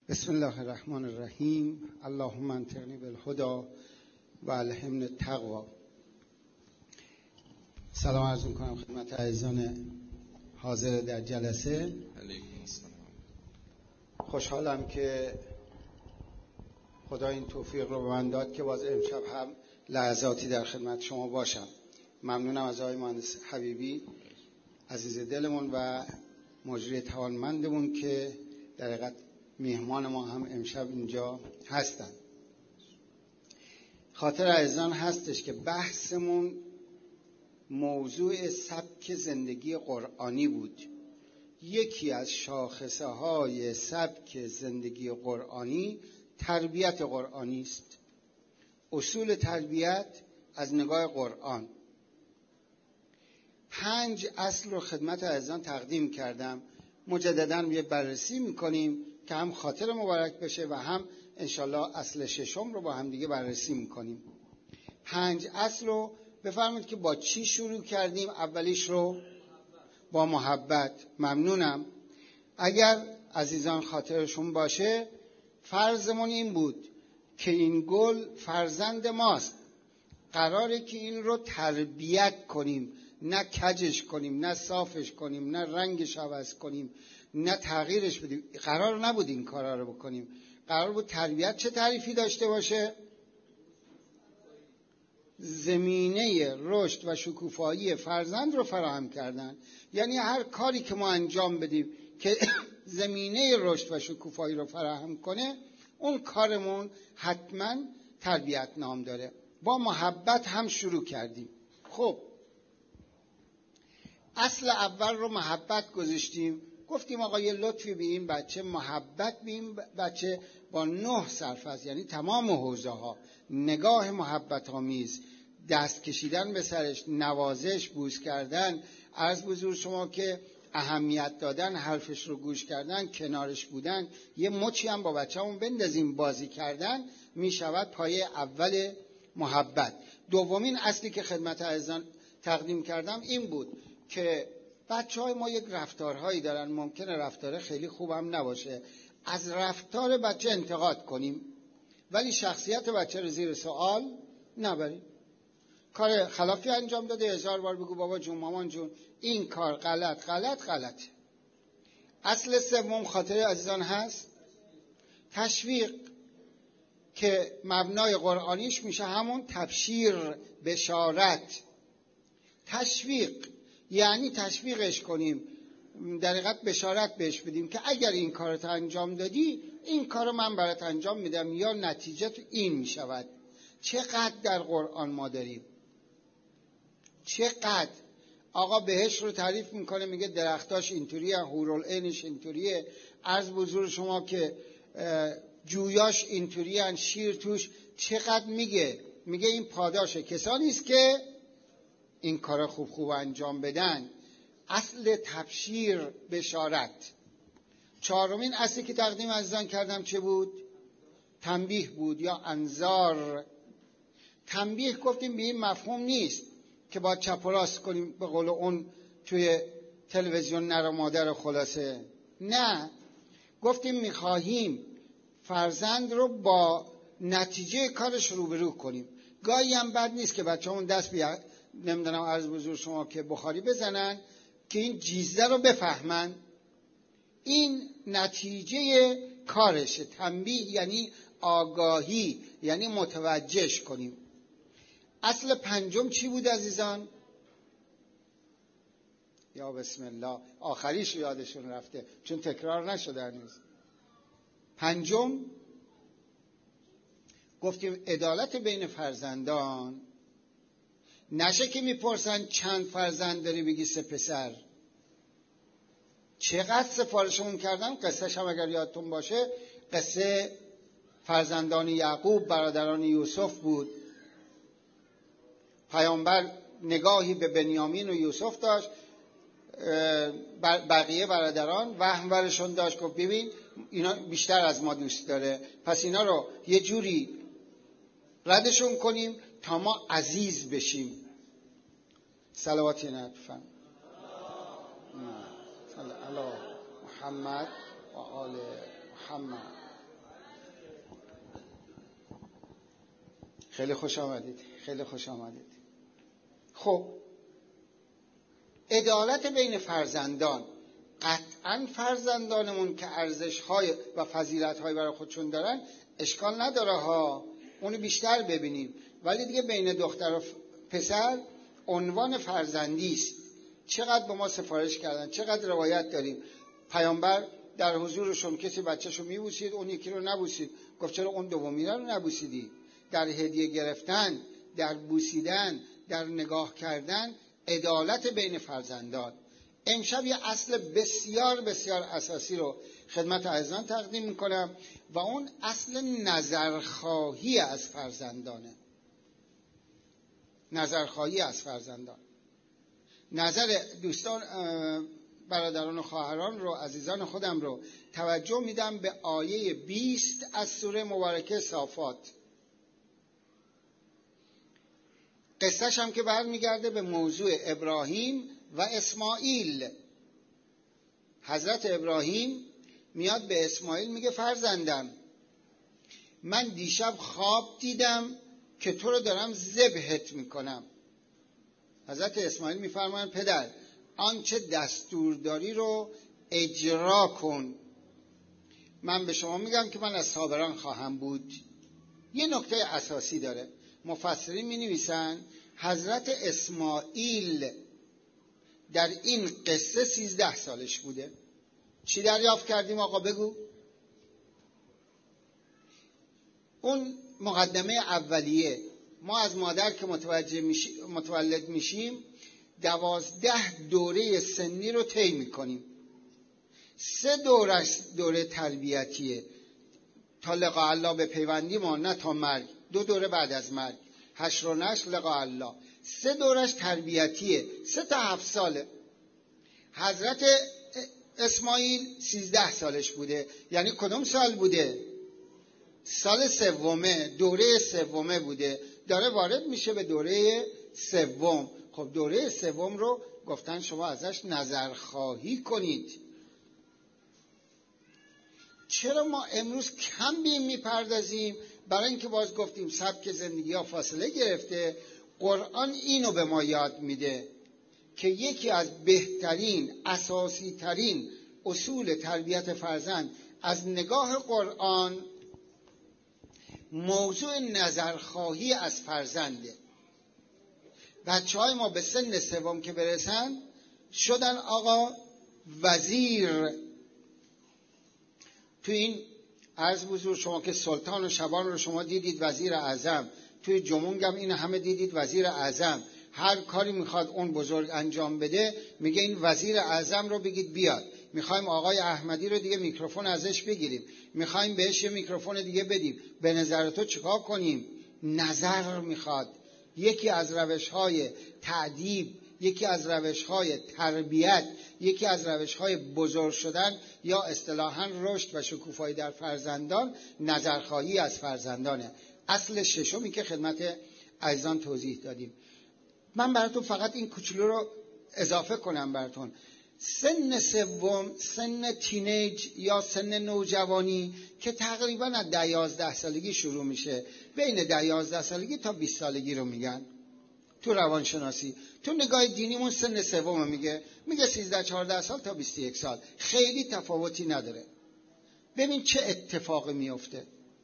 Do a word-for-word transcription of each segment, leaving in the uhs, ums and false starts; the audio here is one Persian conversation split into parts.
بسم الله الرحمن الرحیم. اللهم انطقنی بالهدی و الهمنی التقوی. سلام عرض می‌کنم خدمت عزیزان حاضر در جلسه. علیکم السلام. خوشحالم که خدا این توفیق رو به من داد که باز امشب هم لحظاتی در خدمت شما باشم. ممنونم از آقای مهندس حبیبی عزیز دلمون و مجری توانمندمون که در حقیقت میهمان ما هم امشب اینجا هستن. خاطر عزیزان هستش که بحثمون موضوع سبک زندگی قرآنی بود. یکی از شاخصه های سبک زندگی قرآنی تربیت قرآنی است. اصول تربیت از نگاه قرآن. پنج اصل رو خدمت عزیزان تقدیم کردم. مجدداً یه بررسی میکنیم که هم خاطر مبارک بشه و هم انشالله اصل ششم رو با هم دیگه بررسی میکنیم. پنج اصل رو بفرمایید که با چی شروع کردیم؟ اولیش رو با محبت. ممنونم. اگر عزیزان خاطرشون باشه فرضمون این بود که این گل فرزند ماست، قراره که این رو تربیت کنیم، نه کجش کنیم، نه صافش کنیم، نه رنگش عوض کنیم، نه تغییرش بدیم. قرار نبود این کارا رو بکنیم. قرار بود تربیت چه تعریفی داشته باشه؟ زمینه رشد و شکوفایی فرزند رو فراهم کردن. یعنی هر کاری که ما انجام بدیم که زمینه رشد و شکوفایی رو فراهم کنه، اون کارمون حتما تربیت نام داره. با محبت هم شروع کردیم. خب اصل اول رو محبت گذاشتیم. گفتیم آقا یه لطفی به این بچه، محبت به این بچه با نه سرفصل، یعنی تمام حوزه ها، نگاه محبت آمیز، دست کشیدن به سرش، نوازش، بوس کردن، عرض بزرگ شما که اهمیت دادن، حرفش رو گوش کردن، کنارش بودن، یه مچی هم با بچه همون بندازیم بازی کردن، می شود پایه اول محبت. دومین اصلی که خدمت عزیزان تقدیم کردم این بود که بچه های ما یک رفتارهایی دارن، ممکنه رفتار خیلی خوبم نباشه، از رفتار بچه انتقاد کنیم ولی شخصیت بچه رو زیر سوال نبریم. کار خلافی انجام داده، هزار بار بگو بابا جون مامان جون این کار غلط غلط غلط. اصل سوم خاطر عزیزان هست تشویق، که مبنای قرآنیش میشه همون تبشیر، بشارت. تشویق یعنی تشویقش کنیم، در حقیقت بشارت بهش بدیم که اگر این کارت انجام دادی این کارو من برات انجام میدم یا نتیجه تو این میشود. چقدر در قرآن ما داریم، چقدر. آقا بهش رو تعریف میکنه، میگه درختاش اینطوریه، حورالعینش اینطوریه، عرض بزرگ شما که جویاش اینطوریه، شیر توش. چقدر میگه میگه این پاداشه کسانی است که این کارا خوب خوب انجام بدن. اصل تبشیر، بشارت. چهارمین اصلی که تقدیم عزیزان کردم چه بود؟ تنبیه بود یا انذار. تنبیه گفتیم به این مفهوم نیست که با چپ و راست کنیم به قول اون توی تلویزیون نر و مادر خلاصه. نه، گفتیم میخواهیم فرزند رو با نتیجه کارش روبرو کنیم. گاهی هم بد نیست که بچه همون دست بیاد، نمیدونم عرض بزرگ شما که بخاری بزنن که این جیزه رو بفهمن. این نتیجه کارشه. تنبیه یعنی آگاهی، یعنی متوجهش کنیم. اصل پنجم چی بود عزیزان؟ یا بسم الله، آخریش یادشون رفته چون تکرار نشده هنوز. پنجم گفتیم عدالت بین فرزندان. نشه که میپرسن چند فرزند داری بگی سه پسر. چقدر سفارشمون کردم، قصهش هم اگر یادتون باشه قصه فرزندان یعقوب برادران یوسف بود. پیامبر نگاهی به بنیامین و یوسف داشت، بقیه برادران وهمورشون داشت، گفت ببین اینا بیشتر از ما دوست داره، پس اینا رو یه جوری ردشون کنیم تا ما عزیز بشیم. صلواتی نطفن صلی علی محمد و آل محمد. خیلی خوش آمدید. خیلی خوش آمدید. خب عدالت بین فرزندان، قطعا فرزندانمون که ارزش‌های و فضیلت‌های برای خودشون دارن اشکال نداره ها، اونو بیشتر ببینیم، ولی دیگه بین دختر و پسر عنوان فرزندی است. چقدر به ما سفارش کردن، چقدر روایت داریم. پیامبر در حضورشون کسی بچه‌شو میبوسید، اون یکی رو نبوسید. گفت چرا اون دومی رو نبوسیدی؟ در هدیه گرفتن، در بوسیدن، در نگاه کردن، عدالت بین فرزندان. امشب یه اصل بسیار بسیار اساسی رو خدمت عزیزان تقدیم میکنم و اون اصل نظرخواهی از فرزندانه. نظرخواهی از فرزندان. نظر دوستان، برادران و خواهران رو، عزیزان خودم رو توجه میدم به آیه بیست از سوره مبارکه صافات. قصهش هم که برمیگرده به موضوع ابراهیم و اسماعیل. حضرت ابراهیم میاد به اسماعیل میگه فرزندم، من دیشب خواب دیدم که تو رو دارم ذبحت میکنم. حضرت اسماعیل میفرمایند پدر، آنچه دستور داری رو اجرا کن. من به شما میگم که من از صابران خواهم بود. یه نکته اساسی داره. مفسرین می نویسن حضرت اسماعیل در این قصه سیزده سالش بوده. چی دریافت کردیم آقا بگو؟ اون مقدمه اولیه، ما از مادر که متوجه میشی، متولد میشیم دوازده دوره سنی رو طی میکنیم. سه دورش دوره تربیتیه، تا لقاء الله به پیوندی ما، نه تا مرگ. دو دوره بعد از مرگ، حشر و نشر، لقاء الله. سه دورش تربیتیه، سه تا هفت ساله. حضرت اسماعیل سیزده سالش بوده. یعنی کدوم سال بوده؟ سال سومه، دوره سومه بوده. داره وارد میشه به دوره سوم. خب دوره سوم رو گفتن شما ازش نظرخواهی کنید. چرا ما امروز کم بیم میپردازیم؟ برای اینکه باز گفتیم سبک زندگی ها فاصله گرفته. قرآن اینو به ما یاد میده که یکی از بهترین، اساسی ترین اصول تربیت فرزند از نگاه قرآن موضوع نظرخواهی از فرزنده. بچه های ما به سن سوم که برسن شدن آقا وزیر. تو این عرض بزرگ شما که سلطان و شبان رو شما دیدید وزیر اعظم، توی جمونگ هم این همه دیدید وزیر اعظم. هر کاری میخواد اون بزرگ انجام بده میگه این وزیر اعظم رو بگید بیاد. میخوایم آقای احمدی رو دیگه میکروفون ازش بگیریم، میخوایم بهش یه میکروفون دیگه بدیم. به نظر تو چیکار کنیم؟ نظر میخواد. یکی از روش‌های تعدیب، یکی از روش‌های تربیت، یکی از روش‌های بزرگ شدن یا اصطلاحاً رشد و شکوفایی در فرزندان نظرخواهی از فرزندانه. اصل ششمی که خدمت عزیزان توضیح دادیم. من براتون فقط این کوچولو رو اضافه کنم براتون. سن سوم، سن تینیج یا سن نوجوانی که تقریبا از ده یازده سالگی شروع میشه، بین ده یازده سالگی تا بیست سالگی رو میگن تو روانشناسی. تو نگاه دینیمون سن سوم میگه میگه سیزده چهارده سال تا بیست و یک سال، خیلی تفاوتی نداره. ببین چه اتفاقی میفته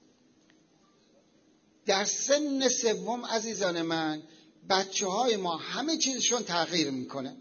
در سن سوم عزیزان من. بچه های ما همه چیزشون تغییر میکنه،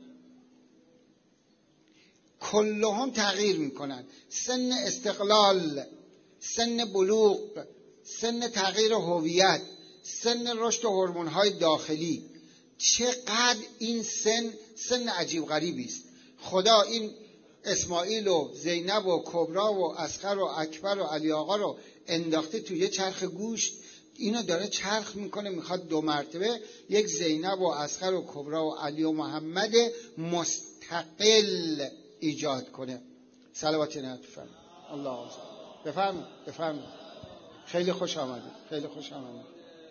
کلهم تغییر میکنن. سن استقلال، سن بلوغ، سن تغییر هویت، سن رشد هورمون‌های داخلی. چقدر این سن سن عجیب غریبی است. خدا این اسماعیل و زینب و کبرا و اصغر و اکبر و علی آقا رو انداخته توی یه چرخ گوشت. اینو داره چرخ میکنه، میخواد دو مرتبه یک زینب و اصغر و کبرا و علی و محمد مستقل ایجاد کنه. صلوات نعت بفرمایید. الله اکبر. بفرمایید بفرمایید. خیلی خوش آمدید، خیلی خوش آمدید.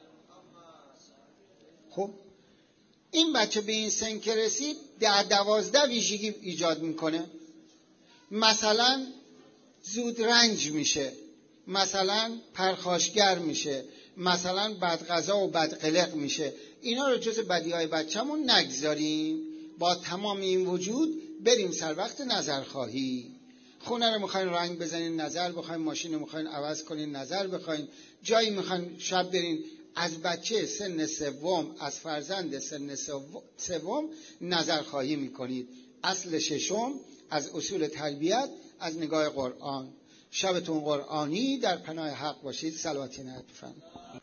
خب این بچه به این سن که رسید ده دوازده ویژگی ایجاد میکنه. مثلا زود رنج میشه، مثلا پرخاشگر میشه، مثلا بد غذا و بد قلق میشه، اینا رو جز بدیهای بچه‌مون نگذاریم، با تمام این وجود بریم سر وقت نظرخواهی. خونه رو میخواین رنگ بزنین نظر بخواین، ماشین رو میخواین عوض کنین نظر بخواین، جایی میخواین شب برین، از بچه سن سوم، از فرزند سن سوم نظرخواهی میکنید. اصل ششم از اصول تربیت از نگاه قرآن. شبتون قرآنی، در پناه حق باشید. سلواتی نهت بفرمایید.